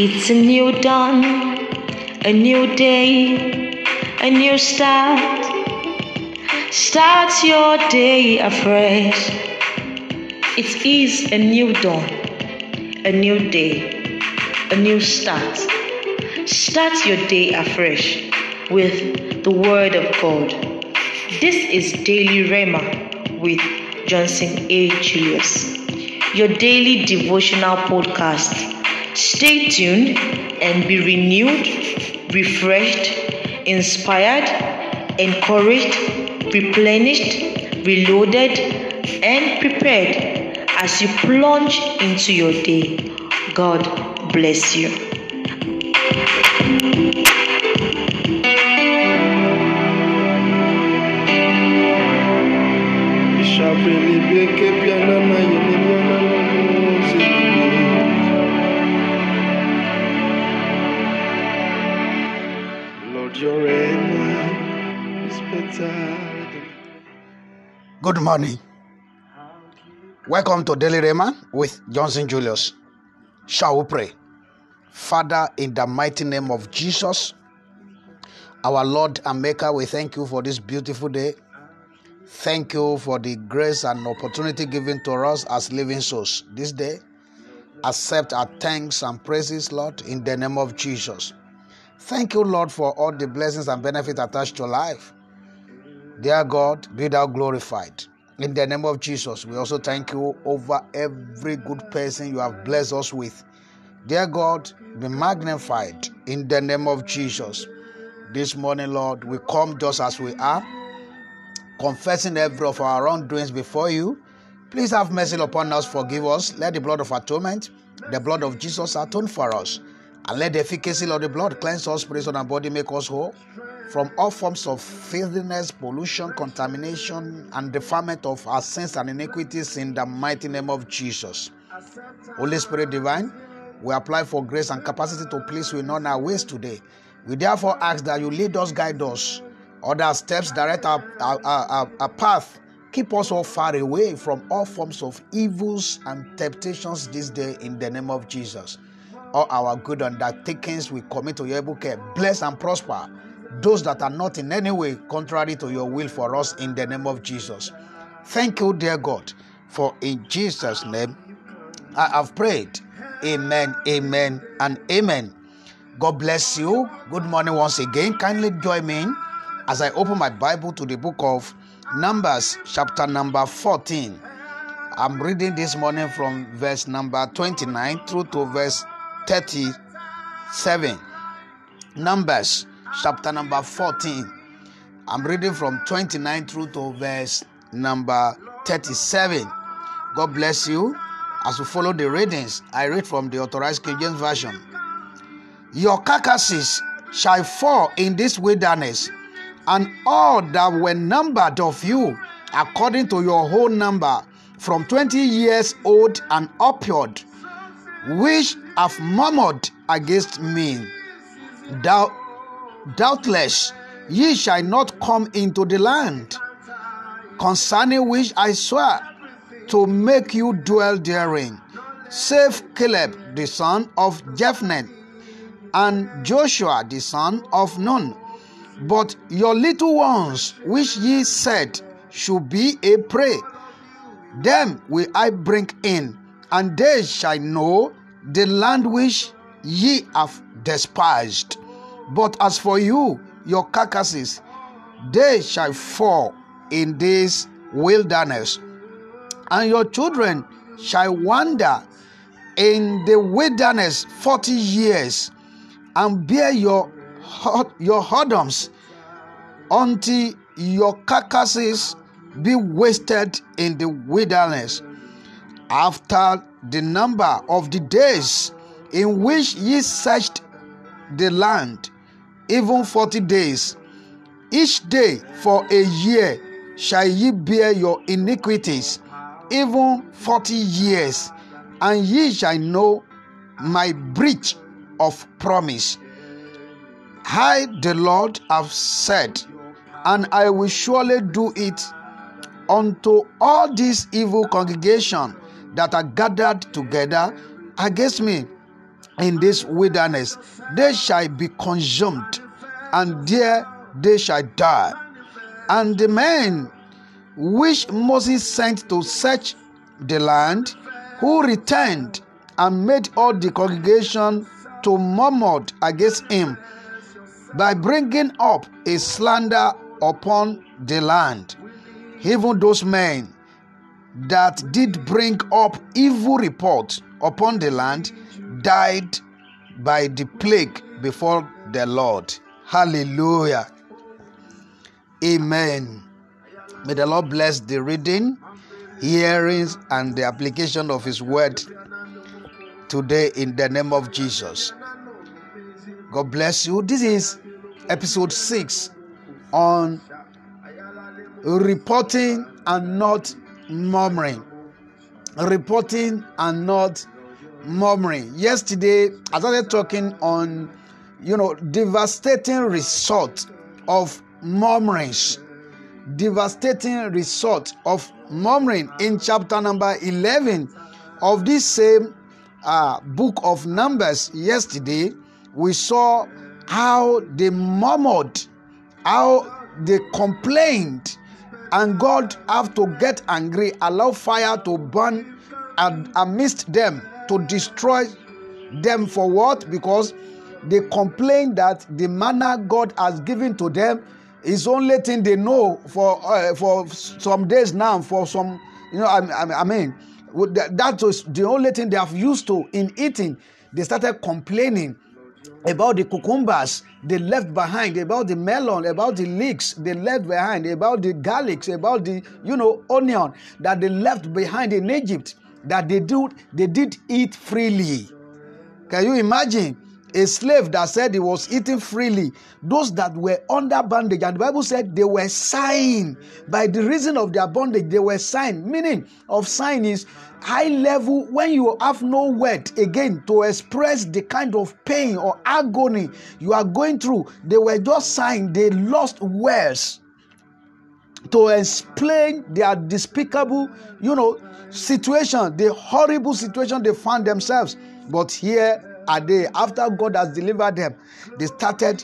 It's a new dawn, a new day, a new start. Start your day afresh. It is a new dawn, a new day, a new start. Start your day afresh with the Word of God. This is Daily Rhema with Johnson A. Julius, your daily devotional podcast. Stay tuned and be renewed, refreshed, inspired, encouraged, replenished, reloaded, and prepared as you plunge into your day. God bless you. Lord, your Rhema is better. Good morning. Welcome to Daily Rhema with Johnson Julius. Shall we pray? Father, in the mighty name of Jesus, our Lord and Maker, we thank you for this beautiful day. Thank you for the grace and opportunity given to us as living souls this day. Accept our thanks and praises, Lord, in the name of Jesus. Thank you, Lord, for all the blessings and benefits attached to life. Dear God, be thou glorified. In the name of Jesus, we also thank you over every good person you have blessed us with. Dear God, be magnified in the name of Jesus. This morning, Lord, we come just as we are, confessing every of our wrongdoings before you. Please have mercy upon us, forgive us. Let the blood of atonement, the blood of Jesus, atone for us. And let the efficacy of the blood cleanse us, spirit, soul, and body, make us whole from all forms of filthiness, pollution, contamination, and defilement of our sins and iniquities in the mighty name of Jesus. Holy Spirit divine, we apply for grace and capacity to please you in all our ways today. We therefore ask that you lead us, guide us, order our steps, direct our path. Keep us all far away from all forms of evils and temptations this day in the name of Jesus. All our good undertakings we commit to your able care. Bless and prosper those that are not in any way contrary to your will for us in the name of Jesus. Thank you, dear God, for in Jesus' name I have prayed. Amen, amen, and amen. God bless you. Good morning once again. Kindly join me as I open my Bible to the book of Numbers, chapter number 14. I'm reading this morning from verse number 29 through to verse 37. Numbers, chapter number 14. I'm reading from 29 through to verse number 37. God bless you. As we follow the readings, I read from the Authorized King James Version. Your carcasses shall fall in this wilderness, and all that were numbered of you, according to your whole number, from 20 years old and upward, which have murmured against me. Doubtless ye shall not come into the land, concerning which I swear to make you dwell therein, save Caleb the son of Jephunneh, and Joshua the son of Nun. But your little ones, which ye said should be a prey, them will I bring in, and they shall know the land which ye have despised. But as for you, your carcasses, they shall fall in this wilderness, and your children shall wander in the wilderness 40 years, and bear your whoredoms, until your carcasses be wasted in the wilderness. After the number of the days in which ye searched the land, even 40 days, each day for a year shall ye bear your iniquities, even 40 years, and ye shall know my breach of promise. I, the Lord, have said, and I will surely do it unto all this evil congregation that are gathered together against me. in this wilderness, they shall be consumed, and there they shall die. And the men which Moses sent to search the land, who returned and made all the congregation to murmur against him, by bringing up a slander upon the land. Even those men that did bring up evil report upon the land died by the plague before the Lord. Hallelujah. Amen. May the Lord bless the reading, hearings, and the application of His word today in the name of Jesus. God bless you. This is episode 6 on reporting and not murmuring. Reporting and not murmuring. Yesterday, I started talking on, devastating result of murmurings. Devastating result of murmuring in chapter number 11 of this same book of Numbers. Yesterday, we saw how they murmured, how they complained, and God have to get angry, allow fire to burn amidst them to destroy them. For what? Because they complained that the manna God has given to them is only thing they know for some days now. For some, that was the only thing they have used to in eating. They started complaining about the cucumbers they left behind, about the melon, about the leeks they left behind, about the garlics, about the onion that they left behind in Egypt, that they did eat freely. Can you imagine a slave that said he was eating freely? Those that were under bondage, and the Bible said they were sighing by the reason of their bondage. They were sighing. Meaning of sighing is high level, when you have no word again to express the kind of pain or agony you are going through. They were just sighing. They lost words to explain their despicable, situation, the horrible situation they found themselves. But here are they, after God has delivered them, they started,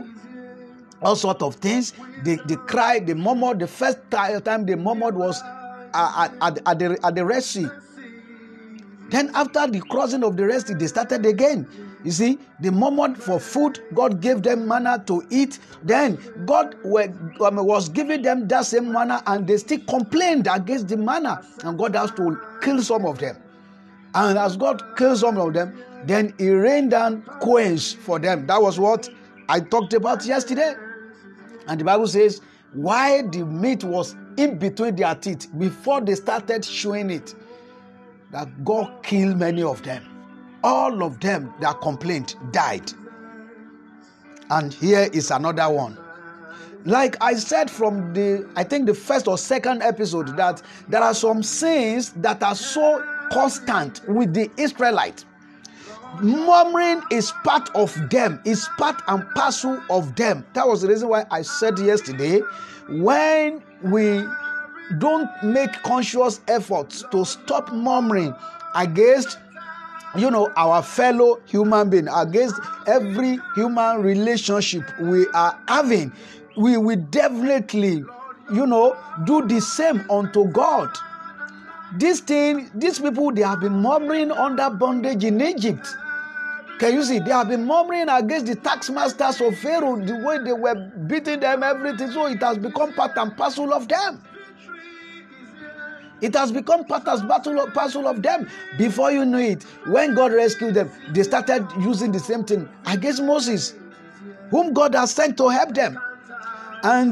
all sorts of things. They cried, they murmured. The first time they murmured was at the Red Sea. Then after the crossing of the Red Sea, they started again. You see, they murmured for food. God gave them manna to eat. Then God was giving them that same manna, and they still complained against the manna. And God has to kill some of them. And as God killed some of them, then He rained down quails for them. That was what I talked about yesterday. And the Bible says, while the meat was in between their teeth, before they started chewing it, that God killed many of them. All of them that complained died. And here is another one. Like I said from the first or second episode, that there are some sins that are so constant with the Israelites. Murmuring is part of them, is part and parcel of them. That was the reason why I said yesterday, when we don't make conscious efforts to stop murmuring against our fellow human being, against every human relationship we are having, we will definitely do the same unto God. These people, they have been murmuring under bondage in Egypt. Can you see? They have been murmuring against the tax masters of Pharaoh, the way they were beating them, everything. So it has become part and parcel of them. It has become part and parcel of them. Before you know it, when God rescued them, they started using the same thing against Moses, whom God has sent to help them. And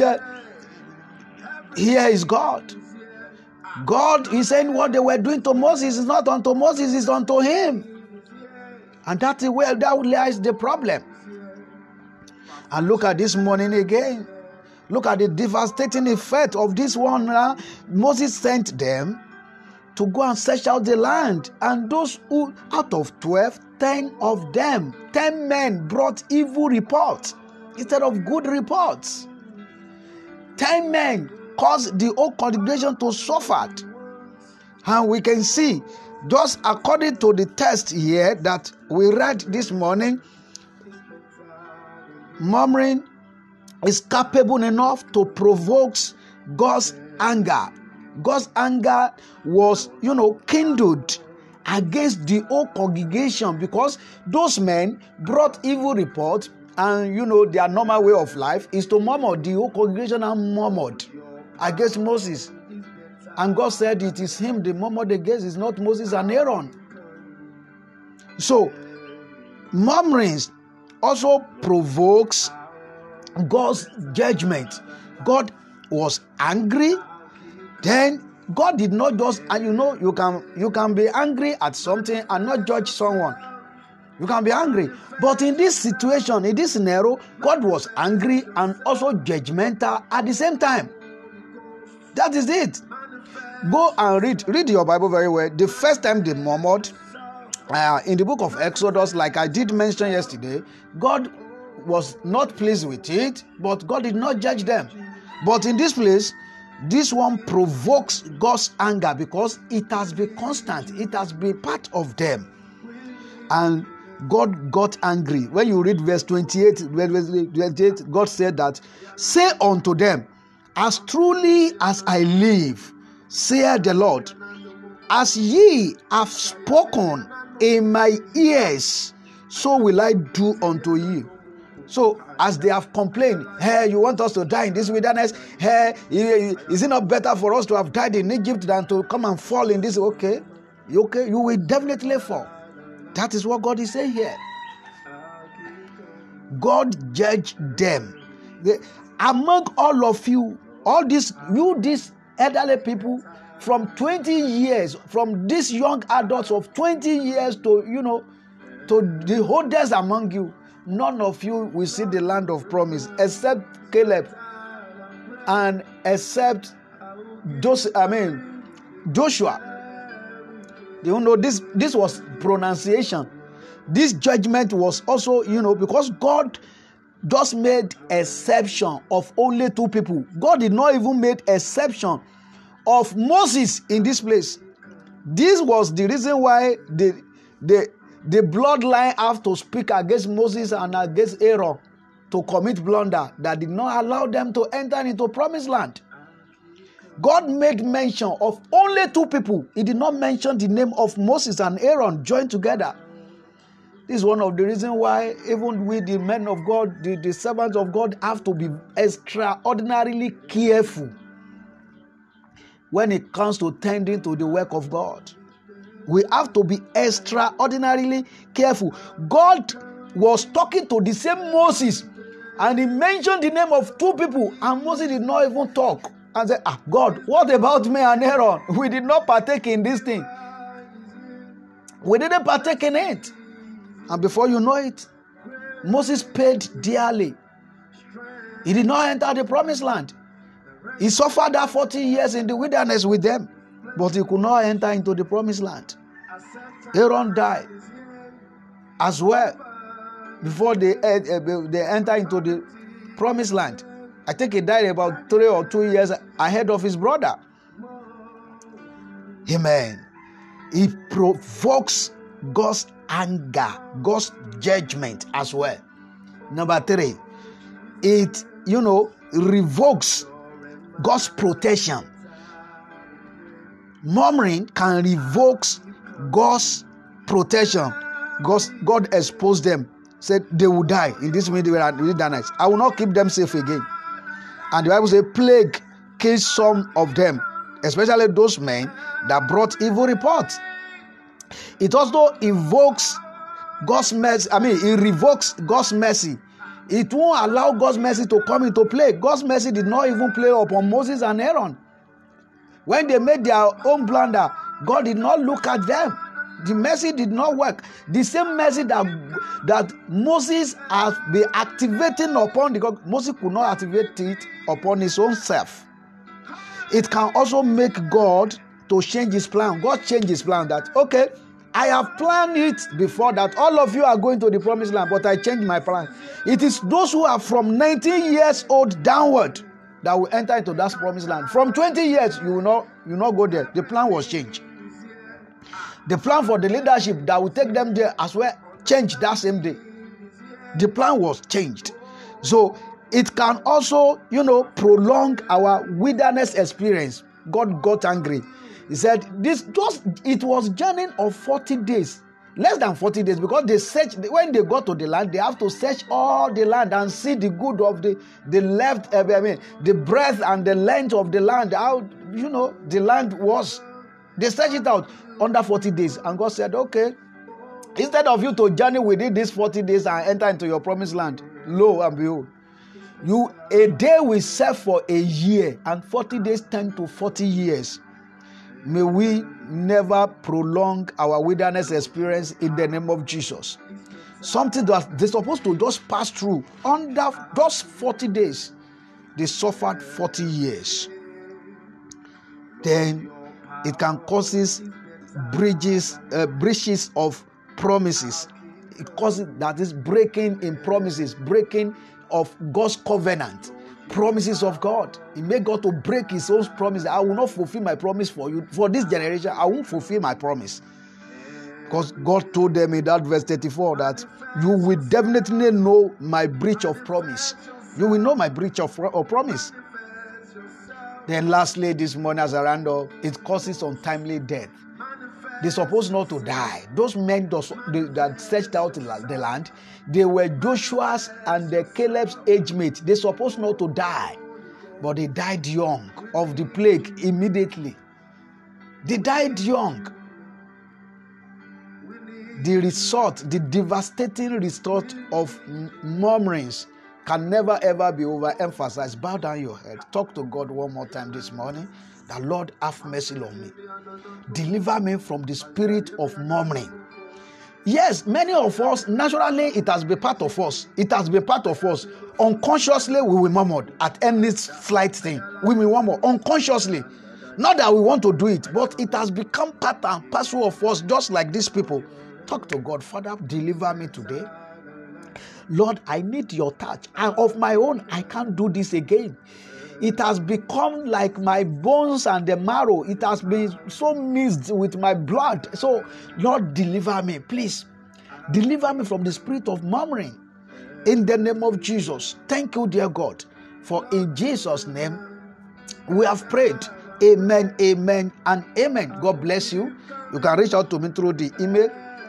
here is God. God is saying what they were doing to Moses is not unto Moses, it's unto him. And that's where that lies the problem. And look at this morning again. Look at the devastating effect of this one. Moses sent them to go and search out the land. And those who, out of 12, 10 of them, 10 men brought evil reports instead of good reports. 10 men caused the whole congregation to suffer. And we can see just according to the text here that we read this morning, murmuring is capable enough to provoke God's anger. God's anger was, kindled against the whole congregation because those men brought evil report, and their normal way of life is to murmur. The whole congregation and murmured against Moses, and God said it is him they murmured against, is not Moses and Aaron. So murmurings also provokes God's judgment. God was angry. Then God did not just, and you can be angry at something and not judge someone. You can be angry. But in this situation, in this scenario, God was angry and also judgmental at the same time. That is it. Go and read your Bible very well. The first time they murmured, in the book of Exodus, like I did mention yesterday, God was not pleased with it, but God did not judge them. But in this place, this one provokes God's anger because it has been constant. It has been part of them. And God got angry. When you read verse 28, God said that, say unto them, as truly as I live, saith the Lord, as ye have spoken in my ears, so will I do unto you. So as they have complained, hey, you want us to die in this wilderness? Hey, is it not better for us to have died in Egypt than to come and fall in this? Okay, you will definitely fall. That is what God is saying here. God judged them. Among all of you, these elderly people, from 20 years, from these young adults of 20 years to the oldest among you, none of you will see the land of promise except Caleb and except Joshua. This was pronunciation. This judgment was also, because God just made exception of only two people. God did not even make exception of Moses in this place. This was the reason why the bloodline have to speak against Moses and against Aaron to commit blunder that did not allow them to enter into promised land. God made mention of only two people. He did not mention the name of Moses and Aaron joined together. This is one of the reasons why even we, the men of God, the servants of God, have to be extraordinarily careful when it comes to tending to the work of God. We have to be extraordinarily careful. God was talking to the same Moses, and he mentioned the name of two people, and Moses did not even talk and said, God, what about me and Aaron? We did not partake in this thing. We didn't partake in it. And before you know it, Moses paid dearly. He did not enter the promised land. He suffered that 40 years in the wilderness with them, but he could not enter into the promised land. Aaron died as well before they enter into the promised land. I think he died about 3 or 2 years ahead of his brother. Amen. It provokes God's anger, God's judgment as well. Number 3, it revokes God's protection. Murmuring can revoke God's protection. God exposed them, said they will die in this wilderness. I will not keep them safe again. And the Bible says plague killed some of them, especially those men that brought evil reports. It also invokes God's mercy. It revokes God's mercy. It won't allow God's mercy to come into play. God's mercy did not even play upon Moses and Aaron. When they made their own blunder, God did not look at them. The mercy did not work. The same mercy that Moses has been activating upon, because Moses could not activate it upon his own self. It can also make God to change his plan. God changed his plan that, okay, I have planned it before that all of you are going to the promised land, but I changed my plan. It is those who are from 19 years old downward that will enter into that promised land. From 20 years, you will not go there. The plan was changed. The plan for the leadership that will take them there as well changed that same day. The plan was changed. So it can also, prolong our wilderness experience. God got angry. He said, it was journey of 40 days. Less than 40 days, because when they go to the land, they have to search all the land and see the good of the breadth and the length of the land. How, the land was. They search it out under 40 days. And God said, okay, instead of you to journey within these 40 days and enter into your promised land, lo and behold, a day will serve for a year, and 40 days turn to 40 years. May we never prolong our wilderness experience in the name of Jesus. Something that they're supposed to just pass through under just 40 days, they suffered 40 years. Then it can cause breaches of promises. It causes, that is, breaking in promises, breaking of God's covenant. Promises of God. He made God to break his own promise. I will not fulfill my promise for you. For this generation, I won't fulfill my promise. Because God told them in that verse 34 that you will definitely know my breach of promise. You will know my breach of promise. Then lastly, this morning as a roundup, it causes untimely death. They're supposed not to die. Those men that searched out the land, they were Joshua's and Caleb's age mates. They're supposed not to die, but they died young of the plague immediately. They died young. The devastating result of murmurings can never ever be overemphasized. Bow down your head. Talk to God one more time this morning. The Lord, have mercy on me. Deliver me from the spirit of murmuring. Yes, many of us, naturally, it has been part of us. It has been part of us. Unconsciously, we will murmur at any slight thing. We will murmur unconsciously. Not that we want to do it, but it has become part and parcel of us, just like these people. Talk to God. Father, deliver me today. Lord, I need your touch. And of my own, I can't do this again. It has become like my bones and the marrow. It has been so mixed with my blood. So, Lord, deliver me, please. Deliver me from the spirit of murmuring. In the name of Jesus. Thank you, dear God. For in Jesus' name, we have prayed. Amen, amen, and amen. God bless you. You can reach out to me through the email,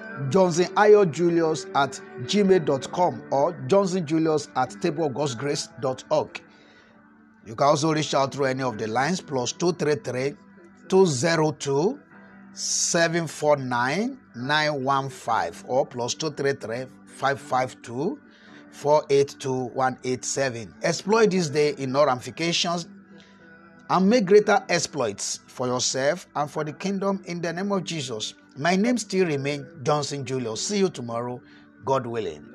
johnsonayodjulius@gmail.com or johnsonjulius@tableofgodsgrace.org. You can also reach out through any of the lines, +233 202 749 915 or +233 552 482 187. Exploit this day in all ramifications and make greater exploits for yourself and for the kingdom in the name of Jesus. My name still remains Johnson Julius. See you tomorrow, God willing.